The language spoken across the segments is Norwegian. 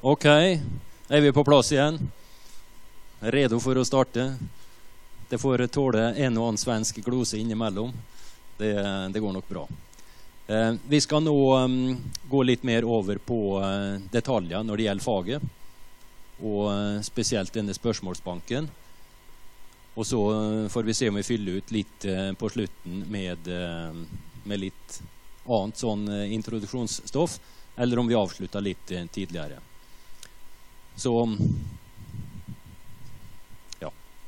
Ok, vi på plass igjen. Redo for å starte. Det får tåle en og annen svensk glose innimellom. Det går nok bra. Vi skal nå gå litt mer over på detaljer når det gjelder faget, og spesielt denne spørsmålsbanken. Og så får vi se om vi fyller ut litt på slutten med litt annet sånn introduksjonsstoff, eller om vi avslutter litt tidligere. Så, ja.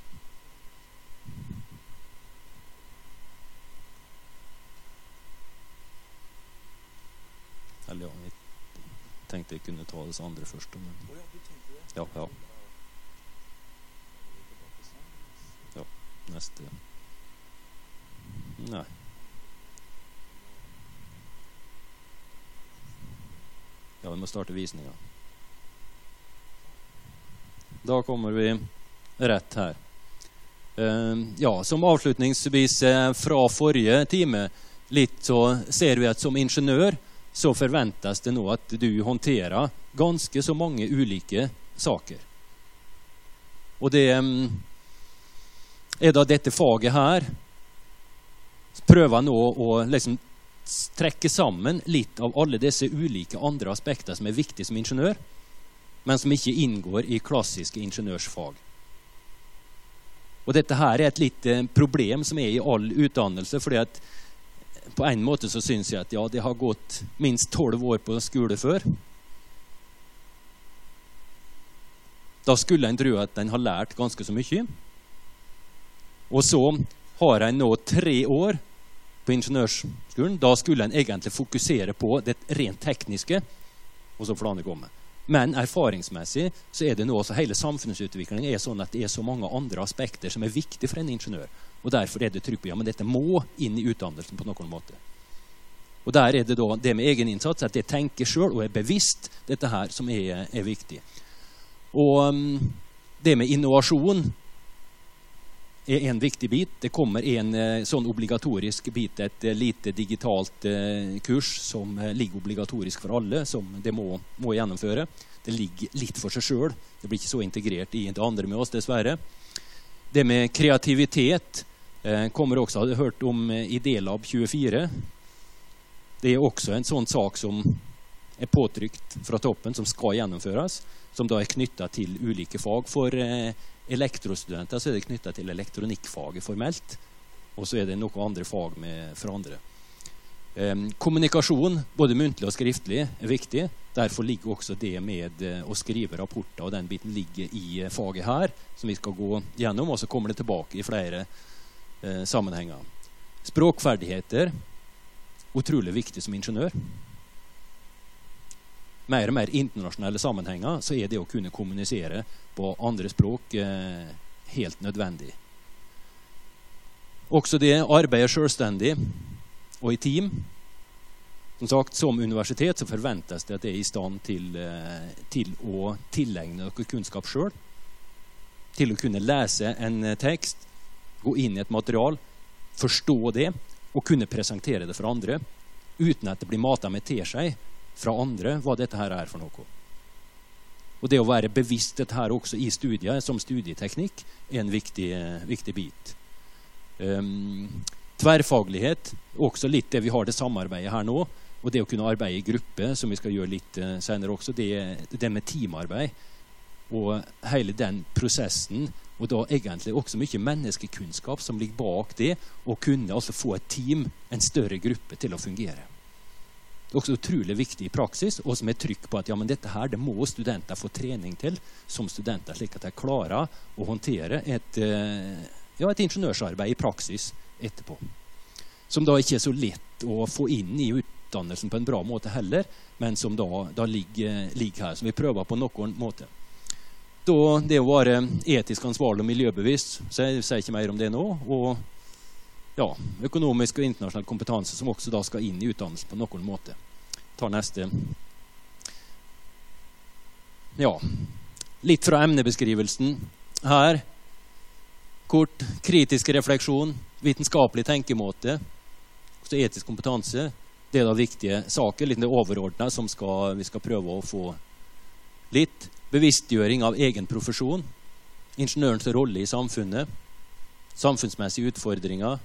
Eller ja, jeg tenkte jeg kunne ta disse andre først. Men... Ja. Ja, neste. Nei. Ja, vi må starte visningen. Da kommer vi rett her. Ja, som avslutningsvis fra forrige time, litt så ser vi at som ingeniør så forventes det nå at du håndterer ganske så mange ulike saker. Og det da dette faget her prøver nå å liksom trekke sammen litt av alle disse ulike andre aspekter som er viktige som ingeniør, men som ikke inngår i klassiske ingeniørsfag. Og dette her er et litt problem som er i all utdannelse, fordi at på en måte så synes jeg at ja, det har gått minst 12 år på skole før. Da skulle en tro at en har lært ganske så mye. Og så har en nå 3 år på ingeniørskolen. Da skulle en egentlig fokusere på det rent tekniske, og så får det komme. Men erfaringsmessig så er det nå også hele samfunnsutviklingen er sånn at det er så mange andre aspekter som er viktige for en ingeniør. Og derfor er det trykk på, ja, men dette må inn i utdannelsen på noen måte. Og der er det da det med egen innsats, at jeg tenker selv og er bevisst dette her som er viktig. Og det med innovasjon er en viktig bit. Det kommer en sånn obligatorisk bit, et lite digitalt kurs som ligger obligatorisk for alle, som det må gjennomføre. Det ligger litt for seg selv. Det blir ikke så integrert i det andre med oss, dessverre. Det med kreativitet kommer også, hadde hørt om i Delab 24. Det er også en sånn sak som er påtrykt fra toppen, som skal gjennomføres, som da er knyttet til ulike fag. For elektrostudenter så er det knyttet til elektronikkfaget formelt, og så er det noen andre fag for andre. Kommunikasjon, både muntlig og skriftlig, er viktig. Derfor ligger også det med å skrive rapporter, og den biten ligger i faget her, som vi skal gå gjennom, og så kommer det tilbake i flere sammenhenger. Språkferdigheter, utrolig viktig som ingeniør. Mer og mer internasjonale sammenhenger, så er det å kunne kommunisere på andre språk helt nødvendig. Også det arbeider selvstendig og i team. Som sagt, som universitet så forventes det at det er i stand til å tilegne noe kunnskap selv, til å kunne lese en tekst, gå inn i et material, forstå det, og kunne presentere det for andre, uten at det blir matet med til seg fra andre hva dette her er for noe. Og det å være bevisst dette her også i studiet, som studieteknikk, er en viktig bit. Tverrfaglighet, også litt det vi har det samarbeidet her nå, og det å kunne arbeide i gruppe, som vi skal gjøre litt senere også, det med teamarbeid, og hele den prosessen, og da egentlig også mye menneskekunnskap som ligger bak det, og kunne altså få et team, en større gruppe til å fungere. Det er også utrolig viktig i praksis, og som er trykk på at ja, men dette her, det må studenter få trening til som studenter, slik at de klarer å håndtere et ingeniørsarbeid i praksis etterpå. Som da ikke er så lett å få inn i utdannelsen på en bra måte heller, men som da ligger her, som vi prøver på noen måte. Da det å være etisk ansvarlig og miljøbevisst, så jeg sier ikke mer om det nå, og ja, økonomisk og internasjonal kompetanse som også da skal inn i utdannelsen på noen måte. Ta neste. Ja, litt fra emnebeskrivelsen her. Kort, kritisk refleksjon, vitenskapelig tenkemåte, også etisk kompetanse. Det er da viktige saker, litt overordnet, som vi skal prøve å få litt bevisstgjøring av egen profesjon, ingeniørens rolle i samfunnet, samfunnsmessige utfordringer,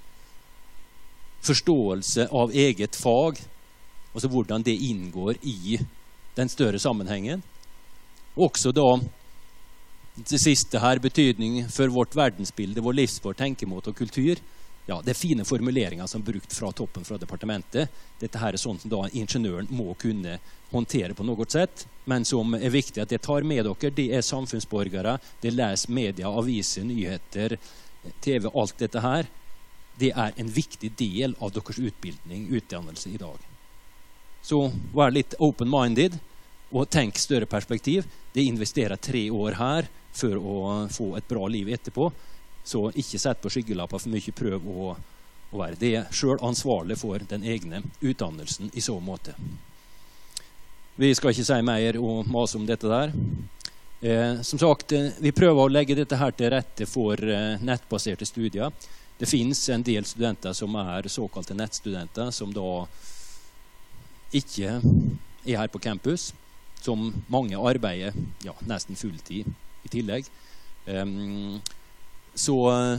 forståelse av eget fag, altså hvordan det inngår i den større sammenhengen. Også da, det siste her, betydning for vårt verdensbilde, vår livsvår tenkemåte og kultur. Ja, det er fine formuleringer som er brukt fra toppen fra departementet. Dette her er sånt som da ingeniøren må kunne håndtere på noe sett, men som er viktig at det tar med dere. Det er samfunnsborgere, det leser media, aviser, nyheter, TV, alt dette her. Det er en viktig del av deres utbildning, utdannelse i dag. Så vær litt open-minded og tenk større perspektiv. Det investerer 3 år her for å få et bra liv etterpå. Så ikke sett på skyggelapper for mye, prøv å være det selv ansvarlig for den egne utdannelsen i så måte. Vi skal ikke si mer og mase om dette der. Som sagt, vi prøver å legge dette her til rette for nettbaserte studier. Det finnes en del studenter som er såkalte nettstudenter, som da ikke er her på campus, som mange arbeider nesten fulltid i tillegg. Så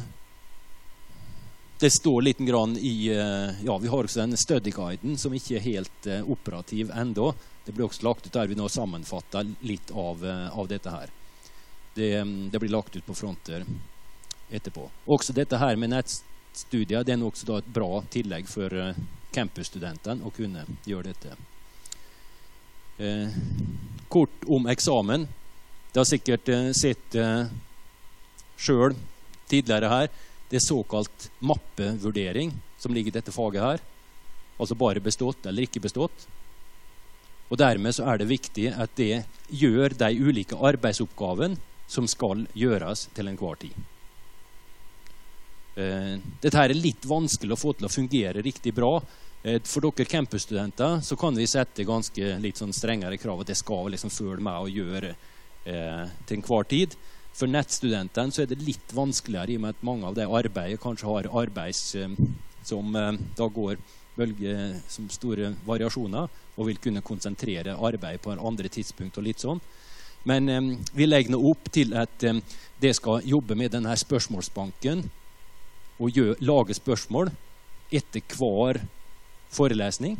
det står litt grann i, vi har også den studyguiden som ikke er helt operativ enda. Det blir også lagt ut der vi nå sammenfatter litt av dette her. Det blir lagt ut på fronter etterpå. Også dette her med nettstudier, det er også da et bra tillegg for campusstudentene å kunne gjøre dette. Kort om eksamen. Det har sikkert sett selv tidligere her. Det er såkalt mappevurdering som ligger i dette faget her. Altså bare bestått eller ikke bestått. Og dermed så er det viktig at det gjør de ulike arbeidsoppgavene som skal gjøres til enhver tid. Dette her er litt vanskelig å få til å fungere riktig bra. For dere campusstudenter så kan vi sette ganske litt sånn strengere krav at det skal liksom følge med og gjøre til enhver tid. For nettstudentene så er det litt vanskeligere i og med at mange av de arbeider kanskje har arbeids som da går som store variasjoner og vil kunne konsentrere arbeid på en andre tidspunkt og litt sånn. Men vi legger nå opp til at det skal jobbe med denne spørsmålsbanken og lage spørsmål etter hver forelesning.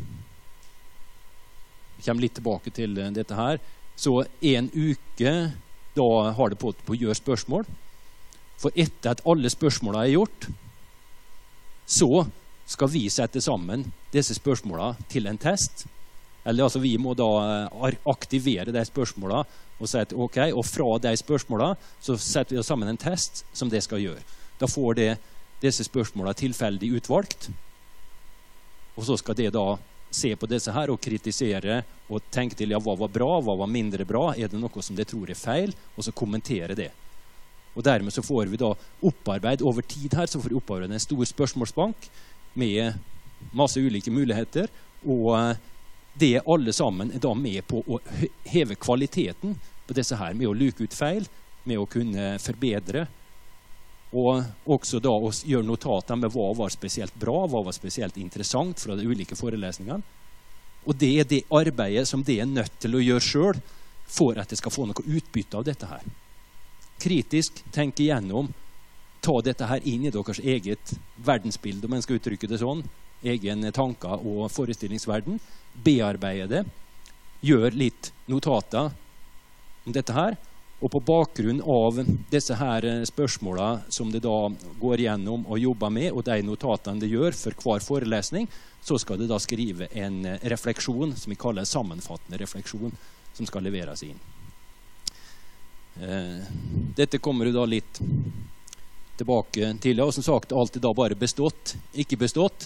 Vi kommer litt tilbake til dette her. Så en uke da har det på å gjøre spørsmål. For etter at alle spørsmålene er gjort, så skal vi sette sammen disse spørsmålene til en test. Eller altså vi må da aktivere de spørsmålene og si at ok, og fra de spørsmålene så setter vi sammen en test som det skal gjøre. Da får disse spørsmålene tilfeldig utvalgt, og så skal det da se på disse her og kritisere og tenke til hva var bra, hva var mindre bra, er det noe som det tror er feil, og så kommentere det. Og dermed så får vi da opparbeid over tid her, så får vi opparbeid en stor spørsmålsbank med masse ulike muligheter, og det alle sammen er da med på å heve kvaliteten på disse her, med å luke ut feil, med å kunne forbedre, og også da å gjøre notater med hva var spesielt bra, hva var spesielt interessant fra de ulike forelesningene. Og det er det arbeidet som det er nødt til å gjøre selv for at det skal få noe utbytte av dette her. Kritisk tenke igjennom, ta dette her inn i deres eget verdensbilde, om man skal uttrykke det sånn, egen tanker og forestillingsverden, bearbeide det, gjør litt notater om dette her, og på bakgrunn av disse her spørsmålene som det da går gjennom og jobber med, og de notatene det gjør for hver forelesning, så skal det da skrive en refleksjon, som vi kaller sammenfattende refleksjon, som skal leveres inn. Dette kommer jo da litt tilbake til, og som sagt, alt er da bare bestått, ikke bestått,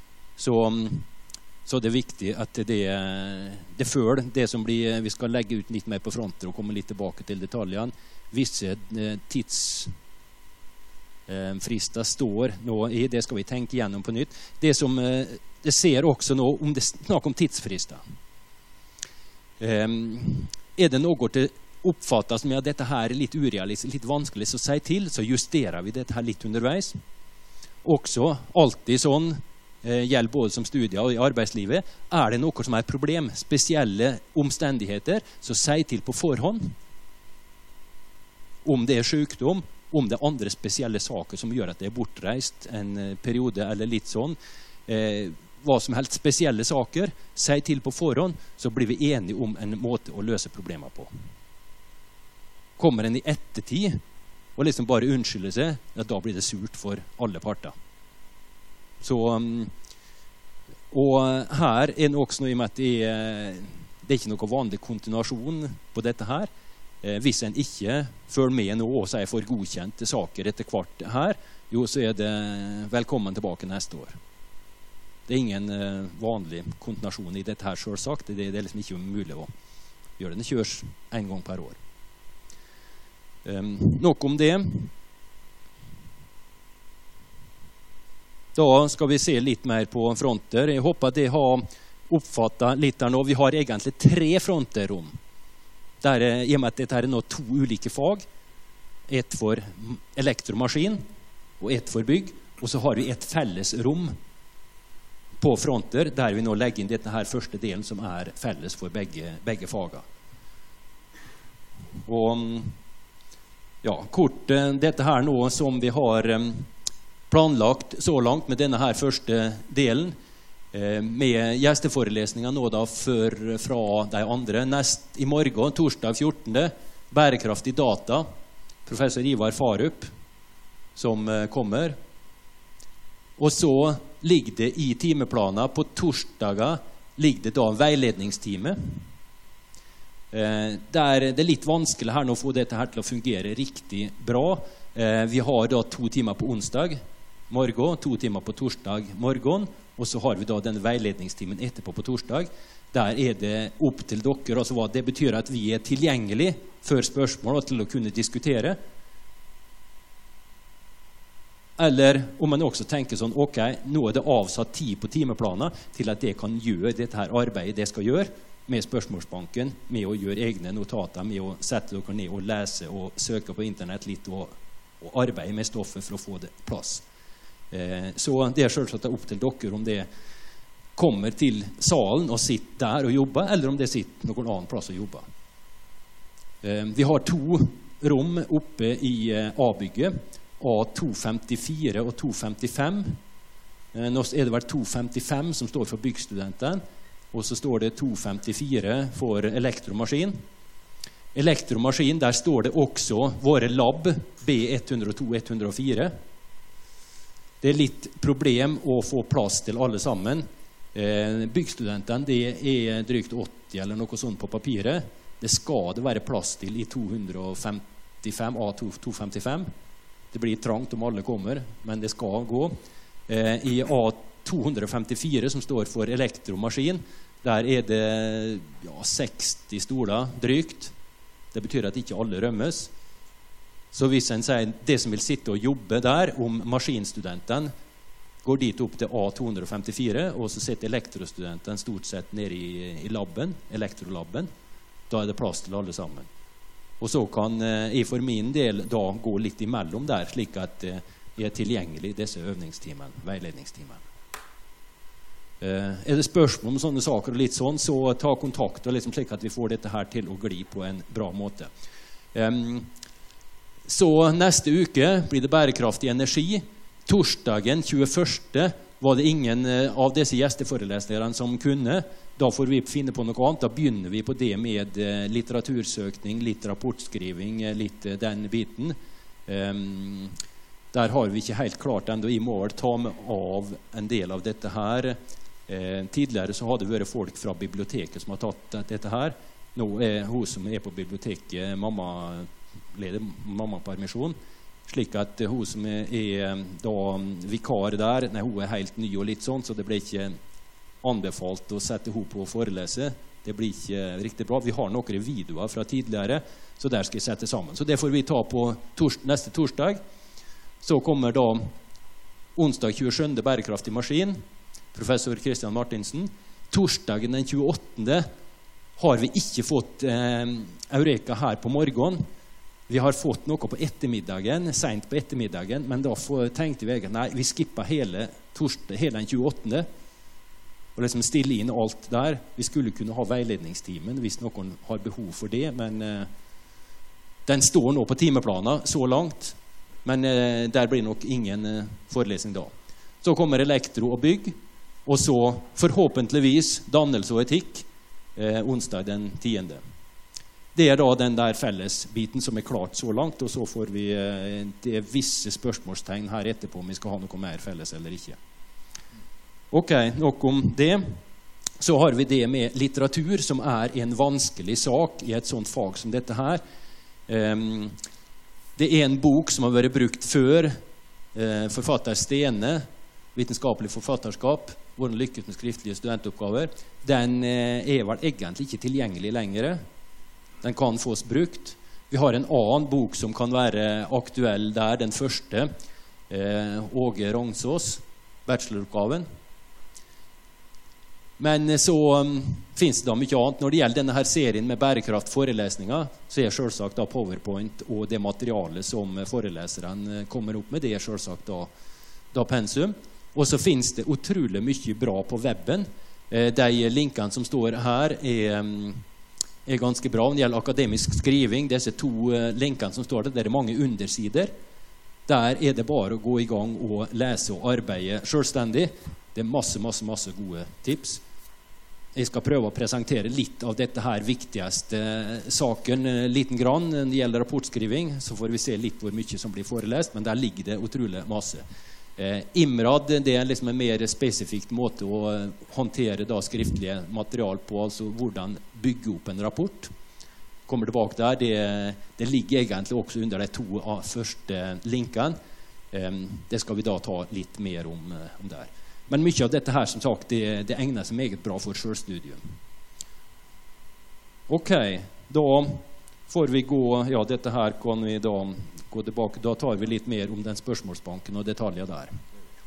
så det er viktig at det følger det som blir, vi skal legge ut litt mer på fronter og komme litt tilbake til detaljene. Visse tidsfrister står nå i, det skal vi tenke igjennom på nytt. Det ser også nå, om det snakker om tidsfrister. Er det noe til oppfattet som dette her er litt urealistisk, litt vanskelig å si til, så justerer vi dette her litt underveis. Også alltid sånn, gjelder både som studier og i arbeidslivet. Det noe som et problem, spesielle omstendigheter, så si til på forhånd. Om det sykdom, om det andre spesielle saker som gjør at det bortreist en periode eller litt sånn. Hva som helst spesielle saker, si til på forhånd, så blir vi enige om en måte å løse problemer på. Kommer en i ettertid og liksom bare unnskylder seg, ja, da blir det surt for alle parter. Så, og her det også noe i og med at det ikke noe vanlig kontinuasjon på dette her. Hvis en ikke følger med nå og sier for godkjente saker etter hvert her, jo, så det velkommen tilbake neste år. Det ingen vanlig kontinuasjon i dette her selvsagt. Det liksom ikke mulig å gjøre. Det kjøres en gang per år. Nok om det. Da skal vi se litt mer på fronter. Jeg håper at det har oppfattet litt der nå. Vi har egentlig 3 fronterrom. I og med at dette er nå 2 ulike fag. Et for elektromaskin og et for bygg. Og så har vi et felles rom på fronter, der vi nå legger inn dette her første delen som felles for begge fagene. Og ja, kort dette her nå som vi har planlagt så langt med denne her første delen, med gjesteforelesninger nå da fra de andre. I morgen, torsdag 14. Bærekraftig data, professor Ivar Farup, som kommer. Og så ligger det i timeplaner, på torsdager ligger det da veiledningstime. Det litt vanskelig her nå å få dette her til å fungere riktig bra. Vi har da 2 timer på onsdag morgen, 2 timer på torsdag morgen, og så har vi da denne veiledningstimen etterpå på torsdag. Der det opp til dere, altså hva det betyr at vi tilgjengelig for spørsmål og til å kunne diskutere. Eller om man også tenker sånn, ok, nå det avsatt tid på timeplaner til at det kan gjøre dette her arbeidet det skal gjøre med spørsmålsbanken, med å gjøre egne notater, med å sette dere ned og lese og søke på internett litt og arbeide med stoffet for å få det plass. Så det selvsagt opp til dere om det kommer til salen og sitter der og jobber, eller om det sitter noen annen plass og jobber. Vi har 2 rom oppe i A-bygget, A254 og 255. Nå det vært 255 som står for byggstudenten, og så står det 254 for elektromaskin. Elektromaskin, der står det også våre lab B102-104. Det litt problem å få plass til alle sammen. Byggstudenten, det drygt 80 eller noe sånt på papiret. Det skal det være plass til i 255, A255. Det blir trangt om alle kommer, men det skal gå. I A254, som står for elektromaskin, der det 60 stoler drygt. Det betyr at ikke alle rømmes. Så hvis en sier det som vil sitte og jobbe der, om maskinstudenten går dit opp til A254, og så sitter elektrostudenten stort sett nede i labben, elektrolabben, da det plass til alle sammen. Og så kan jeg for min del da gå litt imellom der, slik at jeg tilgjengelig disse øvningstimene, veiledningstimene. Det spørsmål om sånne saker og litt sånn, så ta kontakt, og liksom slik at vi får dette her til å gli på en bra måte. Så neste uke blir det bærekraftig energi. Torsdagen 21. var det ingen av disse gjesteforeleserne som kunne. Da får vi finne på noe annet. Da begynner vi på det med litteratursøkning, litt rapportskriving, litt den biten. Der har vi ikke helt klart enda. I må vel ta med av en del av dette her. Tidligere så hadde det vært folk fra biblioteket som har tatt dette her. Nå hun som på biblioteket leder mammapermisjon, slik at hun som da vikar der, hun helt ny og litt sånn, så det ble ikke anbefalt å sette hun på å forelese. Det blir ikke riktig bra. Vi har noen videoer fra tidligere, så der skal jeg sette sammen. Så det får vi ta på neste torsdag. Så kommer da onsdag 27. bærekraftig maskin, professor Kristian Martinsen. Torsdagen den 28. har vi ikke fått Eureka her på morgen. Vi har fått noe på ettermiddagen, sent på ettermiddagen, men da tenkte vi egentlig, nei, vi skippet hele den 28. Og liksom stille inn alt der. Vi skulle kunne ha veiledningstimen hvis noen har behov for det, men den står nå på timeplanen så langt, men der blir nok ingen forelesning da. Så kommer elektro og bygg, og så forhåpentligvis dannelse og etikk, onsdag den 10. Det da den der fellesbiten som klart så langt, og så får vi det visse spørsmålstegn her etterpå om vi skal ha noe mer felles eller ikke. Ok, nok om det. Så har vi det med litteratur, som en vanskelig sak i et sånt fag som dette her. Det en bok som har vært brukt før, forfatter Stene, vitenskapelig forfatterskap, hvordan lykkes med skriftlige studentoppgaver. Den vel egentlig ikke tilgjengelig lenger. Den kan fås brukt. Vi har en annen bok som kan være aktuell der, den første, Åge Rangsås, bacheloroppgaven. Men så finnes det da mye annet. Når det gjelder denne her serien med bærekraftforelesninger, så selvsagt da PowerPoint og det materialet som foreleseren kommer opp med, det selvsagt da pensum. Og så finnes det utrolig mye bra på webben. De linkene som står her er ganske bra. Når det gjelder akademisk skriving, disse 2 linkene som står der, det mange undersider. Der det bare å gå i gang og lese og arbeide selvstendig. Det masse gode tips. Jeg skal prøve å presentere litt av dette her viktigste saken liten grann. Når det gjelder rapportskriving, så får vi se litt hvor mye som blir forelest, men der ligger det utrolig masse. IMRAD, det liksom en mer spesifikt måte å håndtere da skriftlige material på, altså hvordan bygge opp en rapport. Kommer tilbake der, det ligger egentlig også under de 2 første linkene. Det skal vi da ta litt mer om der. Men mye av dette her, som sagt, det egner seg meget bra for selvstudium. Ok, da får vi gå, ja, dette her kan vi da gå tilbake. Da tar vi litt mer om den spørsmålsbanken og detaljer der.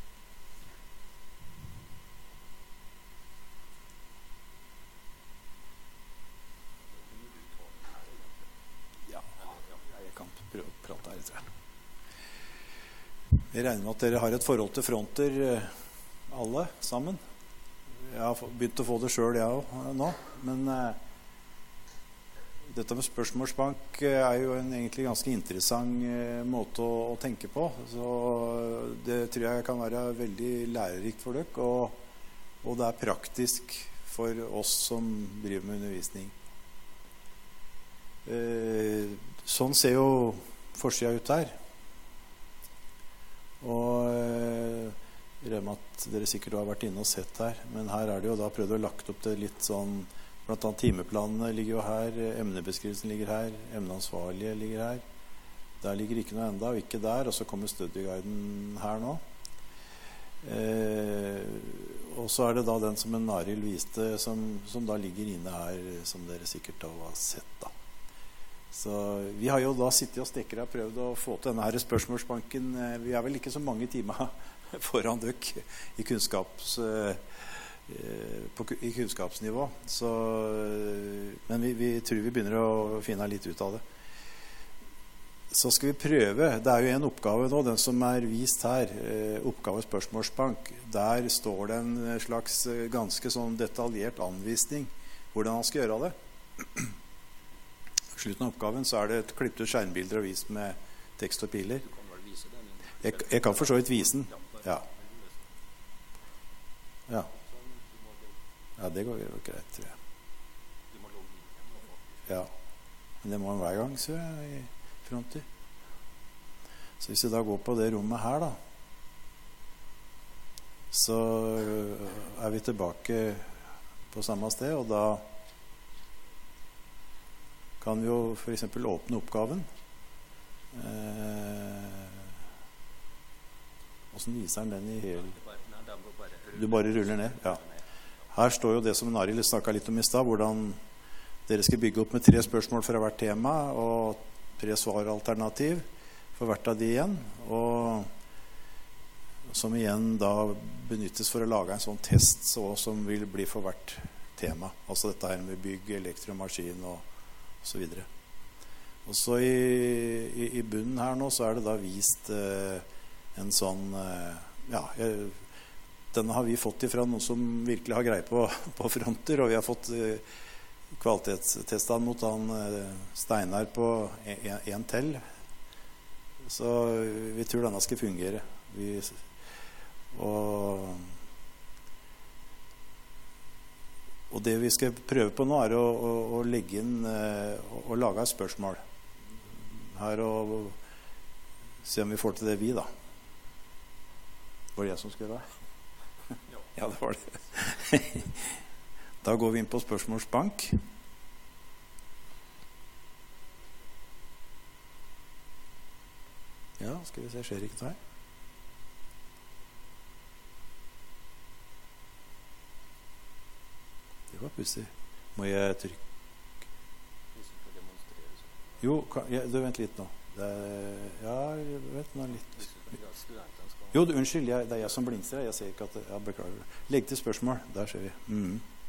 Ja, jeg kan prøve å prate her litt. Jeg regner med at dere har et forhold til fronter, alle sammen. Jeg har begynt å få det selv, jeg også, nå. Men dette med spørsmålsbank jo en egentlig ganske interessant måte å tenke på. Så det tror jeg kan være veldig lærerikt for dere, og det praktisk for oss som driver med undervisning. Sånn ser jo forsiden ut her. Og jeg regner med at dere sikkert har vært inne og sett her, men her det jo da prøvd å lagt opp det litt sånn, blant annet timeplanene ligger jo her, emnebeskrivelsen ligger her, emneansvarlige ligger her. Der ligger ikke noe enda, og ikke der, og så kommer studieguiden her nå. Og så det da den som en Arild viste, som da ligger inne her, som dere sikkert da har sett da. Så vi har jo da sittet og stekket og prøvd å få til denne her spørsmålsbanken. Vi vel ikke så mange timer foran dere i i kunnskapsnivå. Så, men vi tror vi begynner å finne litt ut av det. Så skal vi prøve. Det jo en oppgave nå, den som vist her, oppgave spørsmålsbank. Der står det en slags ganske sånn detaljert anvisning hvordan han skal gjøre det. I slutten av oppgaven så det et klippet ut skjermbilder og vist med tekst og piler. Jeg kan for så vidt vise den. Ja. Ja. Ja, det går jo greit, tror jeg. Ja. Men det må man hver gang, så I fronter. Så hvis vi da går på det rommet her da, så vi tilbake på samme sted, og da kan vi jo for eksempel åpne oppgaven. Hvordan viser den i hel... Du bare ruller ned, ja. Her står jo det som Arild snakket litt om I sted, hvordan dere skal bygge opp med 3 spørsmål fra hvert tema, og 3 svaralternativ for hvert av de igjen, og som igjen da benyttes for å lage en sånn test som vil bli for hvert tema. Altså dette her med bygg, elektromaskin og så videre. Og så i bunnen her nå så det da vist en sånn denne har vi fått ifra noen som virkelig har greie på fronter, og vi har fått kvalitetstestet mot han Steinar på en tell. Så vi tror denne skal fungere. Og det vi skal prøve på nå å legge inn og lage et spørsmål her og se om vi får til det vi da. Var det jeg som skulle gjøre det? Ja, det var det. Da går vi inn på spørsmålsbank. Ja, skal vi se, skjer ikke det her? Det var pussig. Må jeg trykke? Jo, vent litt nå. Vent nå litt. Jo, unnskyld, det jeg som blingser. Jeg ser ikke at jeg beklager det. Legg til spørsmål. Der ser vi.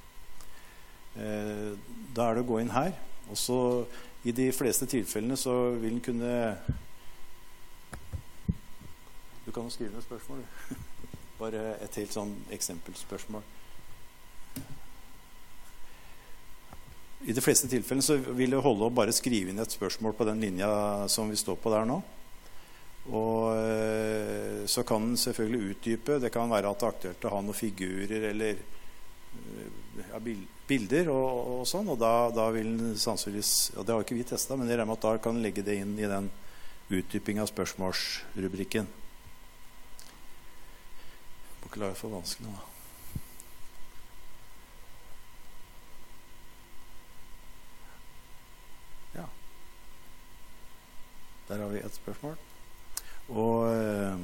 Da det å gå inn her. Og så i de fleste tilfellene så vil den kunne... Du kan jo skrive ned spørsmål. Bare et helt sånn eksempelspørsmål. I de fleste tilfellene så vil det holde å bare skrive inn et spørsmål på den linja som vi står på der nå. Og så kan den selvfølgelig utdype. Det kan være at det er aktuelt å ha noen figurer eller bilder og sånn. Og da vil den sannsynligvis, det har ikke vi testet, men jeg regner med at da kan den legge det inn i den utdyping av spørsmålsrubrikken. Må ikke lage det for vanskelig da. Der har vi et spørsmål. Og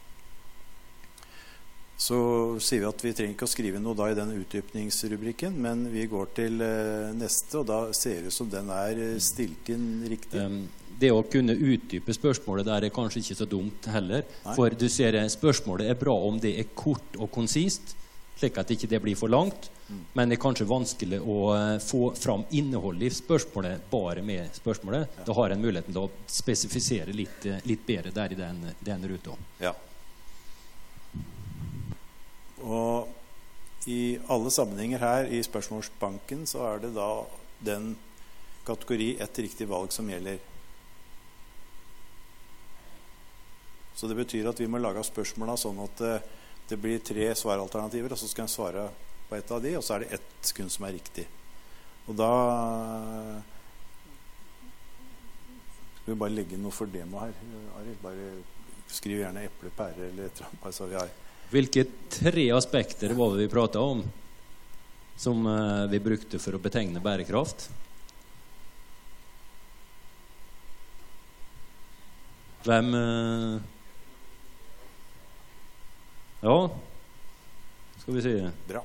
så sier vi at vi trenger ikke å skrive noe da i den utdypningsrubrikken, men vi går til neste, og da ser det ut som den stilt inn riktig. Det å kunne utdype spørsmålet der kanskje ikke så dumt heller. Nei. For du ser, spørsmålet bra om det kort og konsist, slik at ikke det blir for langt. Men det kanskje vanskelig å få fram innholdet i spørsmålet bare med spørsmålet. Ja. Da har en muligheten til å spesifisere litt bedre der i den ruta. Ja. Og i alle sammenhenger her i spørsmålsbanken så det da den kategori et riktig valg som gjelder. Så det betyr at vi må lage spørsmålene sånn at det blir 3 svaralternativer, og så skal en svare på et av de, og så det ett kun som riktig. Og da skal vi bare legge inn noe for demo her. Arild, bare skriv gjerne eple, pære eller et eller annet, bare så vi har. Hvilke 3 aspekter var det vi pratet om som vi brukte for å betegne bærekraft? Hvem ja, skal vi se. Bra.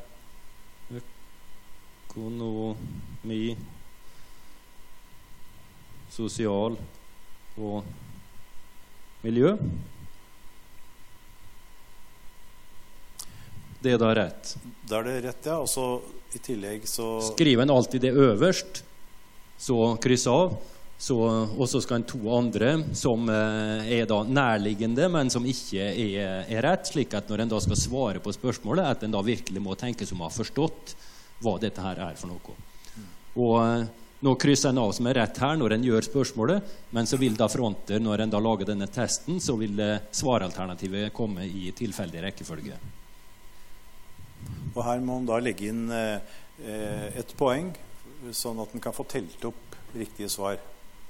Økonomi, sosial og miljø. Det da rett. Da det rett, ja. Og så i tillegg så... Skriver en alltid det øverst, så kryss av. Og så skal en 2 andre som da nærliggende, men som ikke rett, slik at når en da skal svare på spørsmålet, at en da virkelig må tenke som har forstått hva dette her for noe. Og nå krysser en av som rett her når en gjør spørsmålet, men så vil da fronter, når en da lager denne testen, så vil svaralternativet komme i tilfeldig rekkefølge. Og her må en da legge inn et poeng, sånn at en kan få telt opp riktige svar.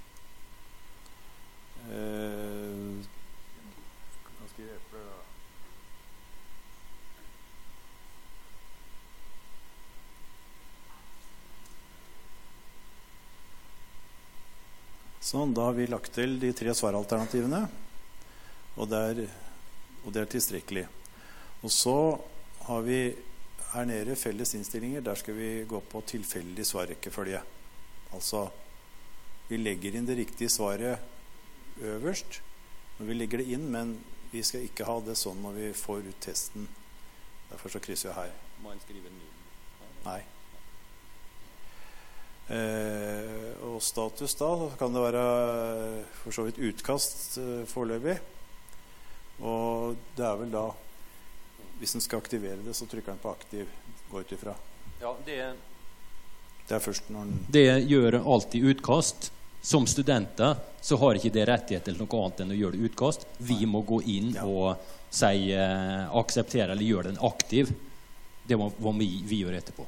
Sånn, da har vi lagt til de 3 svaralternativene, og det tilstrekkelig. Og så har vi her nede felles innstillinger. Der skal vi gå på tilfeldig svarrekkefølge. Altså, vi legger inn det riktige svaret øverst når vi legger det inn, men vi skal ikke ha det sånn når vi får ut testen. Derfor så krysser jeg her. Må en skrive 0? Nei. Og Og status da kan det være for så vidt utkast foreløpig. Og det er vel da, hvis den skal aktivere det, så trykker den på aktiv, gå ut ifra. Ja, det er først når den... Det gjør alltid utkast. Som studenter så har ikke det rettighet til noe annet enn å gjøre det utkast. Vi må gå inn og si akseptere eller gjøre den aktiv. Det må vi gjøre etterpå.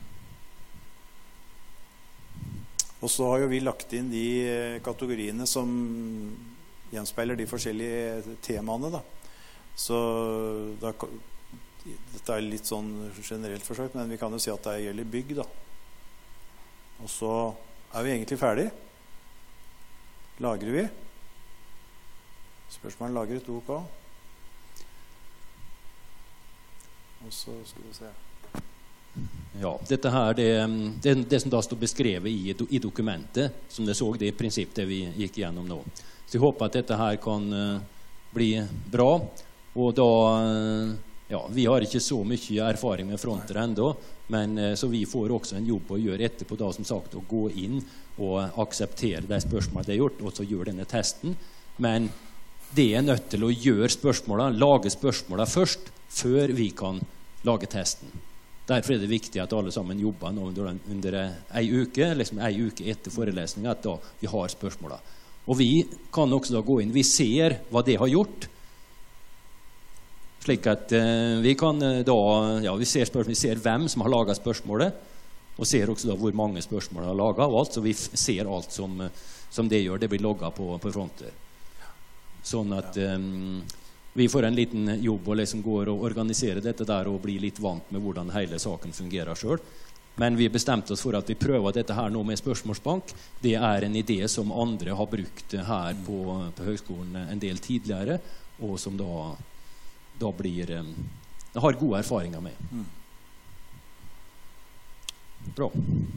Og så har jo vi lagt inn de kategoriene som gjenspeiler de forskjellige temaene da. Så dette er litt sånn generelt forsøkt, men vi kan jo si at det gjelder bygg da. Og så er vi egentlig ferdig. Lagrer vi? Spørsmålet lagret OK. Og så skal vi se. Ja, dette her, det som da står beskrevet i dokumentet, som det så, det i prinsipp det vi gikk gjennom nå. Så jeg håper at dette her kan bli bra, og da, ja, vi har ikke så mye erfaring med fronter enda, men så vi får også en jobb å gjøre etterpå da, som sagt, å gå inn og akseptere de spørsmålene det er gjort, og så gjøre denne testen. Men det er nødt til å gjøre spørsmålene, lage spørsmålene først, før vi kan lage testen. Derfor er det viktig at alle sammen jobber under en uke, liksom en uke etter forelesningen, at da vi har spørsmålene. Og vi kan også da gå inn, vi ser hva det har gjort, slik at vi kan da, ja, vi ser hvem som har laget spørsmålet, og ser også da hvor mange spørsmål har laget av alt, så vi ser alt som det gjør, det blir logget på fronter. Sånn at vi får en liten jobb og liksom går og organiserer dette der og blir litt vant med hvordan hele saken fungerer selv. Men vi bestemte oss for at vi prøver dette her nå med spørsmålsbank. Det er en idé som andre har brukt her på høgskolen en del tidligere, og som da blir, har gode erfaringer med. Bra.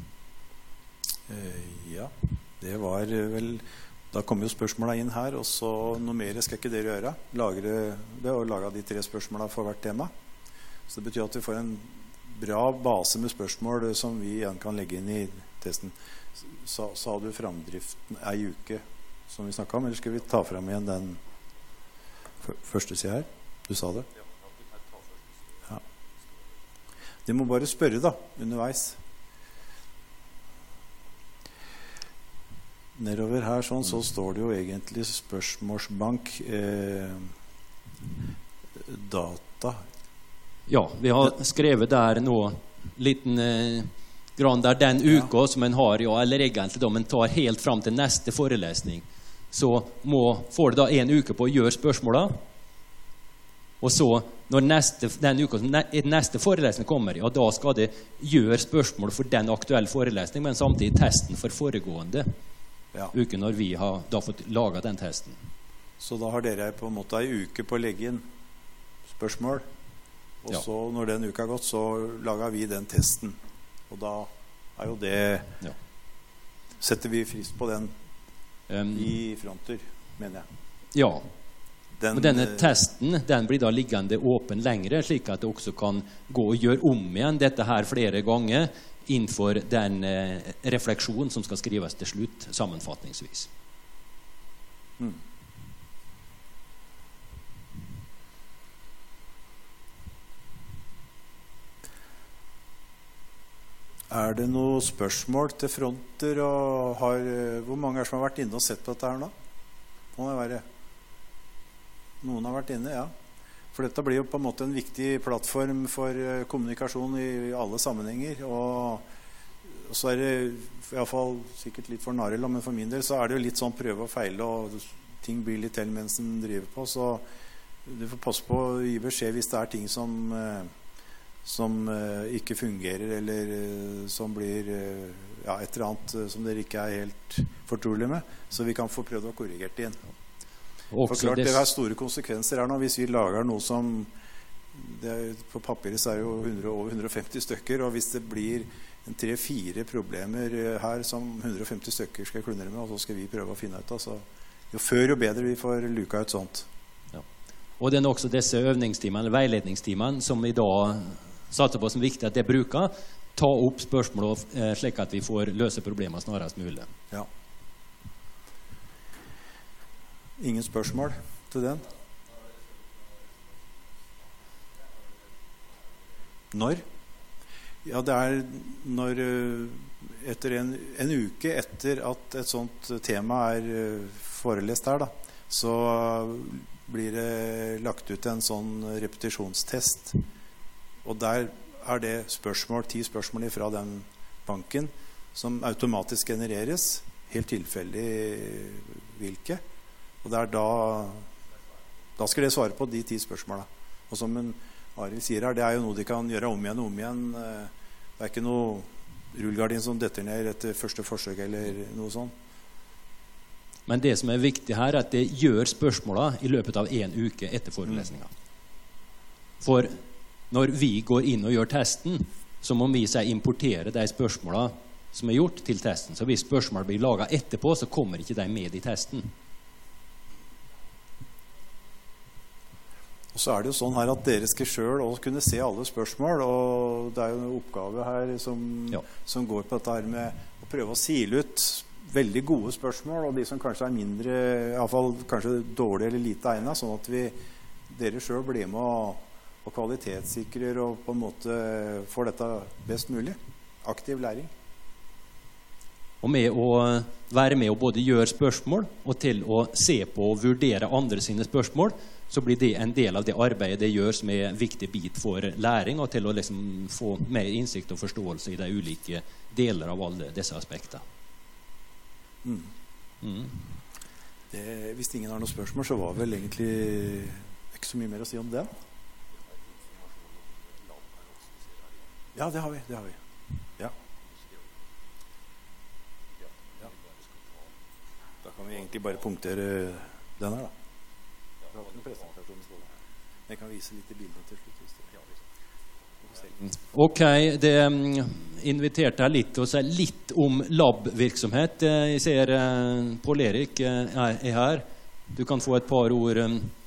Ja, det var vel... Da kommer jo spørsmålene inn her, og så noe mer skal ikke dere gjøre. Lage de 3 spørsmålene for hvert tema. Så det betyr at vi får en bra base med spørsmål som vi igjen kan legge inn i testen. Sa du framdriften en uke som vi snakket om, eller skal vi ta frem igjen den første siden her? Du sa det? Ja. De må bare spørre da, underveis. Nedover her sånn, så står det jo egentlig spørsmålsbank data. Ja, vi har skrevet der nå liten grann der den uka som en har, ja, eller egentlig da, men tar helt frem til neste forelesning. Så får det da en uke på å gjøre spørsmålene, og så når neste forelesning kommer, ja, da skal det gjøre spørsmål for den aktuelle forelesning, men samtidig testen for foregående. Uke når vi har da fått laget den testen. Så da har dere på en måte en uke på å legge inn spørsmål, og så når den uka har gått, så lager vi den testen. Og da er jo det... Setter vi frist på den i fronter, mener jeg. Ja. Men denne testen, den blir da liggende åpen lengre, slik at det også kan gå og gjøre om igjen dette her flere ganger, innenfor den refleksjonen som skal skrives til slutt, sammenfatningsvis. Er det noen spørsmål til fronter? Hvor mange er som har vært inne og sett på dette her nå? Må det være? Noen har vært inne, ja. For dette blir jo på en måte en viktig plattform for kommunikasjon i alle sammenhenger, og så er det i hvert fall sikkert litt for narrel, men for min del så er det jo litt sånn prøve og feile, og ting blir litt til mens den driver på, så du får passe på å gi beskjed hvis det er ting som ikke fungerer, eller som blir et eller annet som dere ikke er helt fortrolige med, så vi kan få prøvd å korrigere det inn. For klart, det har store konsekvenser her nå. Hvis vi lager noe som på papiret så er jo over 150 stykker, og hvis det blir 3-4 problemer her som 150 stykker skal klunere med, og så skal vi prøve å finne ut så jo før jo bedre vi får luka ut sånt. Og det er også disse øvningstimene, eller veiledningstimene, som vi da satser på som viktig at det bruker. ta opp spørsmål slik at vi får løse problemer snarest mulig. Ja. Ingen spørsmål til den? Når? Ja, det når etter en uke etter at et sånt tema forelest her, da, så blir det lagt ut en sånn repetisjonstest. Og der det 10 spørsmål fra den banken som automatisk genereres, helt tilfeldig hvilke. Og da skal det svare på de 10 spørsmålene. Og som Arild sier her, det jo noe de kan gjøre om igjen og om igjen. Det ikke noe rullgardin som detter ned etter første forsøk eller noe sånt. Men det som viktig her, at det gjør spørsmålene i løpet av 1 uke etter forelesningen. For når vi går inn og gjør testen, så må vi importere de spørsmålene som gjort til testen. Så hvis spørsmål blir laget etterpå, så kommer ikke de med i testen. Og så det jo sånn her at dere skal selv også kunne se alle spørsmål, og det jo en oppgave her som går på dette her med å prøve å sile ut veldig gode spørsmål, og de som kanskje mindre, i hvert fall kanskje dårlig eller lite egnet, sånn at dere selv blir med og kvalitetssikrer og på en måte får dette best mulig. Aktiv læring. Og med å være med og både gjøre spørsmål og til å se på og vurdere andre sine spørsmål, så blir det en del av det arbeidet det gjør som en viktig bit for læring, og til å liksom få mer innsikt og forståelse i de ulike deler av alle disse aspektene. Hvis ingen har noen spørsmål, så var vel egentlig ikke så mye mer å si om det. Ja, det har vi. Ja. Da kan vi egentlig bare punktere den her, da. Jeg kan vise litt i bildet til slutt. Ok, det inviterte jeg litt til å si litt om lab-virksomhet. Jeg ser Pål Erik her. Du kan få et par ord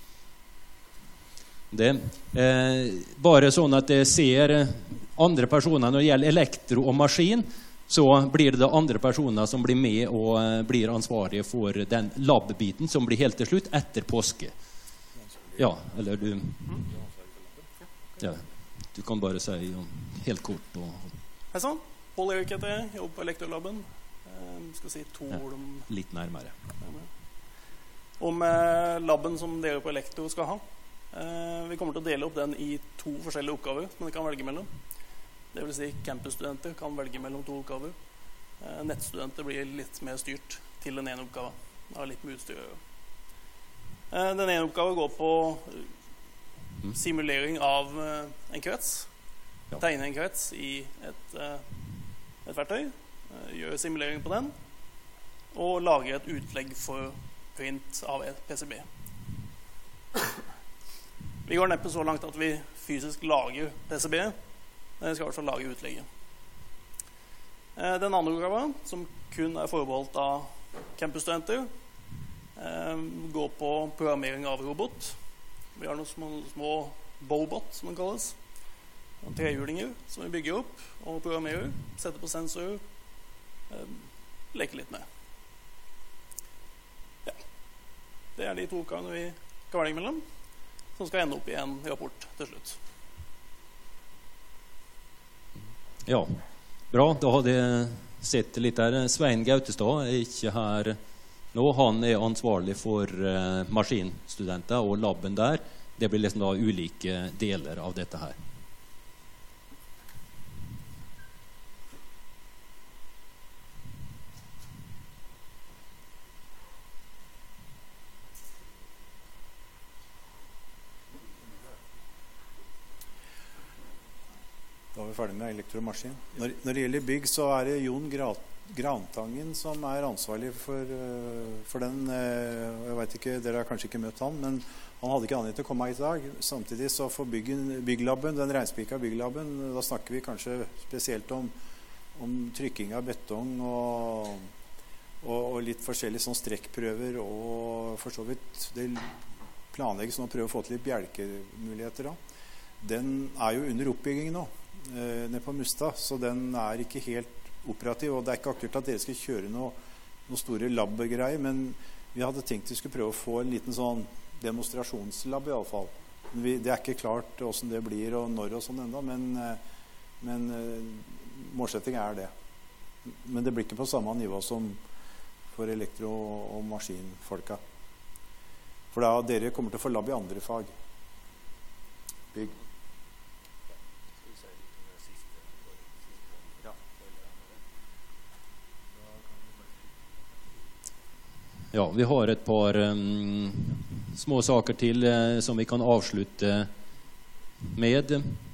det. Bare sånn at jeg ser andre personer når det gjelder elektro og maskin, så blir det andre personer som blir med og blir ansvarige for den lab-biten som blir helt til slutt etter påske. Ja, eller du... Ja, du kan bare si helt kort. Hei sann, Pål Erik heter jeg, jobber på Elektrolaben. Skal si 2 ord om... Litt nærmere. Om laben som dere på Elektro skal ha. Vi kommer til å dele opp den i 2 forskjellige oppgaver som dere kan velge mellom. Det vil si campusstudenter kan velge mellom 2 oppgaver. Nettstudenter blir litt mer styrt til den ene oppgaven. Det har litt med utstyr å gjøre. Den ene oppgaven går på simulering av en krets. Tegne en krets i et verktøy. Gjøre simulering på den. Og lage et utlegg for print av et PCB. Vi går neppe så langt at vi fysisk lager PCB. Men vi skal i hvert fall lage utlegget. Den andre oppgaven, som kun forbeholdt av campusstudenter, går på programmering av robot. Vi har noen små bobot, som det kalles. 3-hjulinger som vi bygger opp og programmerer, setter på sensorer, leker litt med. Ja. Det de 2 oppgavene vi kan velge mellom, som skal ende opp i en rapport til slutt. Ja, bra. Da hadde jeg sett litt her. Svein Gautestad ikke her nå. Han ansvarlig for maskinstudenter og labben der. Det blir liksom da ulike deler av dette her. Da er vi ferdig med elektromaskin. Når det gjelder bygg, så det Jon Grantangen som ansvarlig for den. Jeg vet ikke, dere har kanskje ikke møtt han, men han hadde ikke anledning til å komme hit i dag. Samtidig så for bygglabben, den reinspika bygglabben, da snakker vi kanskje spesielt om trykking av betong og litt forskjellige sånn strekkprøver, og for så vidt det planlegges nå å prøve å få til litt bjelkemuligheter da. Den jo under oppbygging nå. nede på Mustad, så den er ikke helt operativ, og det er ikke akkurat at dere skal kjøre noe store lab-greier, men vi hadde tenkt vi skulle prøve å få en liten sånn demonstrasjonslab i alle fall. Det er ikke klart hvordan det blir og når og sånn enda, men målsetting er det. Men det blir ikke på samme nivå som for elektro- og maskinfolka. For da dere kommer til å få lab i andre fag. Bygg. Ja, vi har et par små saker til som vi kan avslutte med.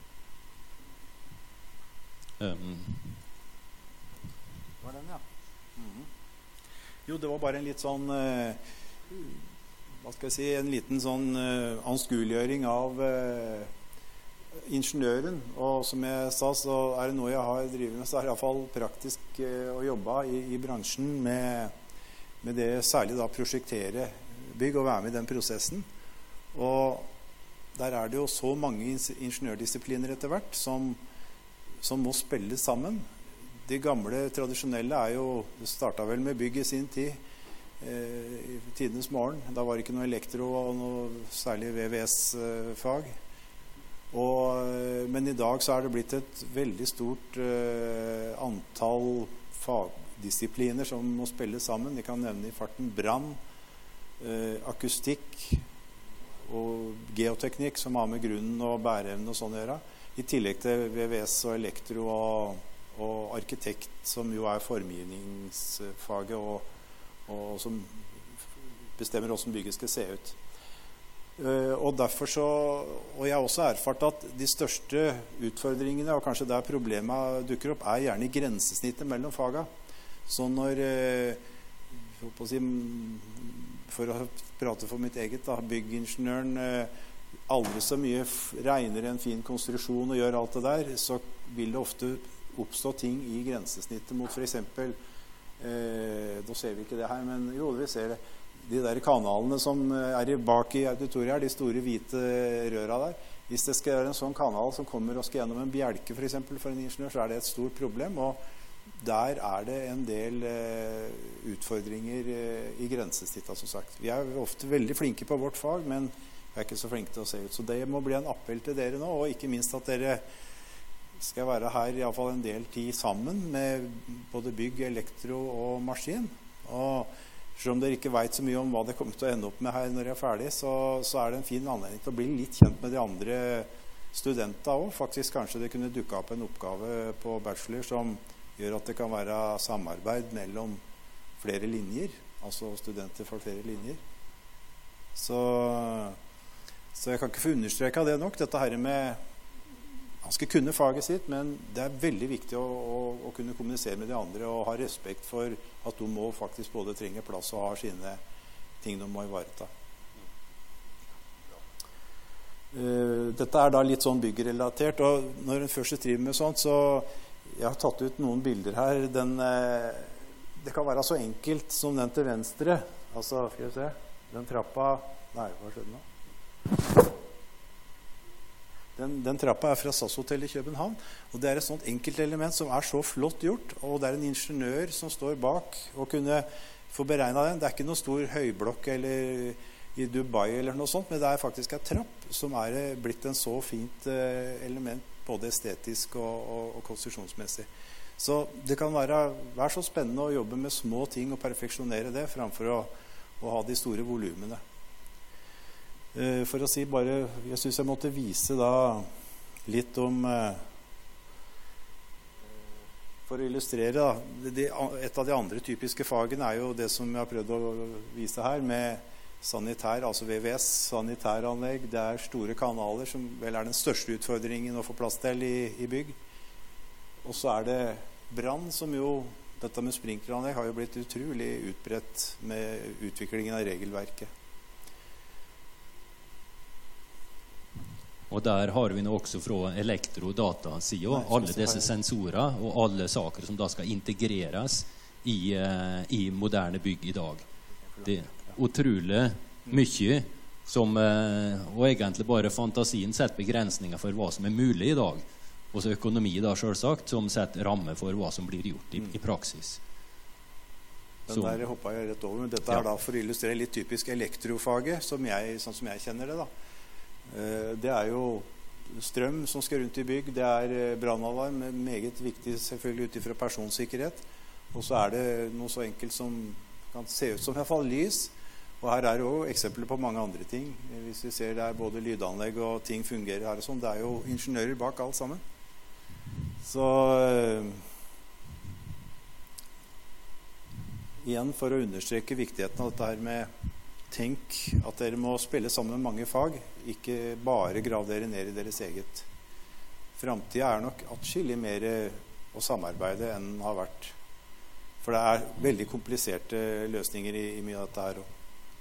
Var den, ja. Jo, det var bare en litt sånn hva skal jeg si, en liten sånn anskueliggjøring av ingeniøren. Og som jeg sa, så er det noe jeg har drivet med, så er det i hvert fall praktisk å jobbe i bransjen med det, særlig da prosjektere bygg og være med i den prosessen. Og der er det jo så mange ingeniørdisipliner etter hvert som må spille sammen. De gamle, tradisjonelle er jo, det startet vel med bygg i sin tid, i tidenes morgen. Da var det ikke noe elektro og noe særlig VVS-fag. Men i dag så er det blitt et veldig stort antall fagdisipliner som må spille sammen. Vi kan nevne i farten brann, akustikk og geoteknikk som har med grunnen og bæreevne og sånn å gjøre. I tillegg til VVS og elektro og arkitekt, som jo er formgivningsfaget og som bestemmer hvordan bygget skal se ut. Og derfor så, og jeg har også erfart at de største utfordringene, og kanskje der problemet dukker opp, er gjerne i grensesnittet mellom faga. Så når, for å prate for mitt eget, da, byggingeniøren aldri så mye regner en fin konstruksjon og gjør alt det der, så vil det ofte oppstå ting i grensesnittet mot for eksempel, da ser vi ikke det her, men jo, vi ser det. De der kanalene som er bak i auditoriet, de store hvite røra der. Hvis det skal være en sånn kanal som kommer og skal gjennom en bjelke for eksempel for en ingeniør, så er det et stort problem, og der er det en del utfordringer i grensesnittet, som sagt. Vi er ofte veldig flinke på vårt fag, men vi er ikke så flinke til å se ut. Så det må bli en appell til dere nå, og ikke minst at dere skal være her i alle fall en del tid sammen med både bygg, elektro og maskin. Og selv om dere ikke vet så mye om hva det kommer til å ende opp med her når jeg er ferdig, så er det en fin anledning til å bli litt kjent med de andre studentene også. Faktisk kanskje det kunne dukke opp en oppgave på bachelor som gjør at det kan være samarbeid mellom flere linjer, altså studenter for flere linjer. Så jeg kan ikke få understreket det nok, dette her med han skal kunne faget sitt, men det er veldig viktig å kunne kommunisere med de andre og ha respekt for at de må faktisk både trenge plass og ha sine ting de må ivareta. Dette er da litt sånn byggrelatert, og når en først driver med sånt, så jeg har tatt ut noen bilder her. Det kan være så enkelt som den til venstre. Altså, skal vi se, den trappa... Nei, hva skjedde nå? Den trappa er fra SAS-hotell i København, og det er et sånt enkelt element som er så flott gjort, og det er en ingeniør som står bak og kunne få beregnet den. Det er ikke noe stor høyblokk eller i Dubai eller noe sånt, men det er faktisk en trapp som er blitt en så fint element, både estetisk og konstruksjonsmessig. Så det kan være så spennende å jobbe med små ting og perfeksjonere det, framfor å ha de store volumene. For å si bare, jeg synes jeg måtte vise da litt om, for å illustrere da, et av de andre typiske fagene er jo det som jeg har prøvd å vise her med sanitær, altså VVS, sanitæranlegg. Det er store kanaler som vel er den største utfordringen å få plass til i bygg. Og så er det brann, som jo, dette med sprinkleranlegg har jo blitt utrolig utbredt med utviklingen av regelverket. Og der har vi nå også fra elektrodata-siden alle disse sensorer og alle saker som da skal integreres i moderne bygg i dag. Det er utrolig mye som, og egentlig bare fantasien setter begrensninger for hva som er mulig i dag. Og så økonomi da, selvsagt, som setter ramme for hva som blir gjort i praksis. Den der hoppet jeg rett over, men dette er da for å illustrere litt typisk elektrofaget, sånn som jeg kjenner det da. Det er jo strøm som skal rundt i bygg, det er brannalarm, meget viktig selvfølgelig ut fra personsikkerhet, og så er det noe så enkelt som kan se ut som i hvert fall lys, og her er det også eksempler på mange andre ting. Hvis vi ser det er både lydanlegg og ting fungerer her og sånn, det er jo ingeniører bak alt sammen. Så igjen for å understreke viktigheten av dette her med tenk at dere må spille sammen med mange fag, ikke bare grave dere ned i deres eget. Fremtiden er nok atskillig mer å samarbeide enn den har vært. For det er veldig kompliserte løsninger i mye av dette her også.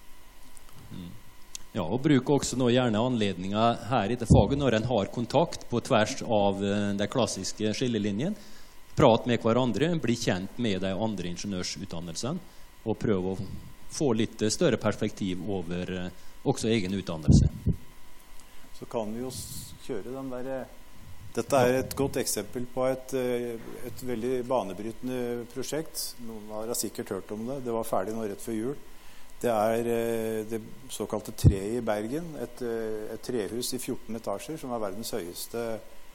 Ja, og bruk også nå gjerne anledninger her i det faget når en har kontakt på tvers av de klassiske skillelinjene. Prat med hverandre, bli kjent med de andre ingeniørsutdannelsene og prøv å få litt større perspektiv over også egen utdannelse. Så kan vi jo kjøre den der. Dette er et godt eksempel på et veldig banebrytende prosjekt. Noen har sikkert hørt om det. Det var ferdig nå rett før jul. Det er det såkalte treet i Bergen, et trehus i 14 etasjer, som er verdens høyeste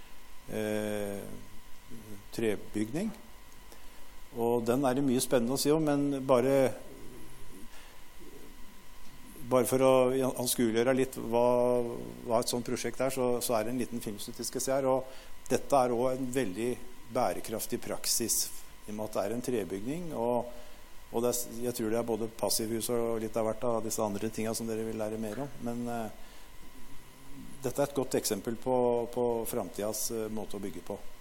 trebygning. Og den er det mye spennende å si om, men bare for å anskueliggjøre litt hva et sånt prosjekt er, så er det en liten filmsnutt vi skal se her. Og dette er også en veldig bærekraftig praksis, i og med at det er en trebygning, og jeg tror det er både passivhus og litt av hvert av disse andre tingene som dere vil lære mer om. Men dette er et godt eksempel på fremtidens måte å bygge på.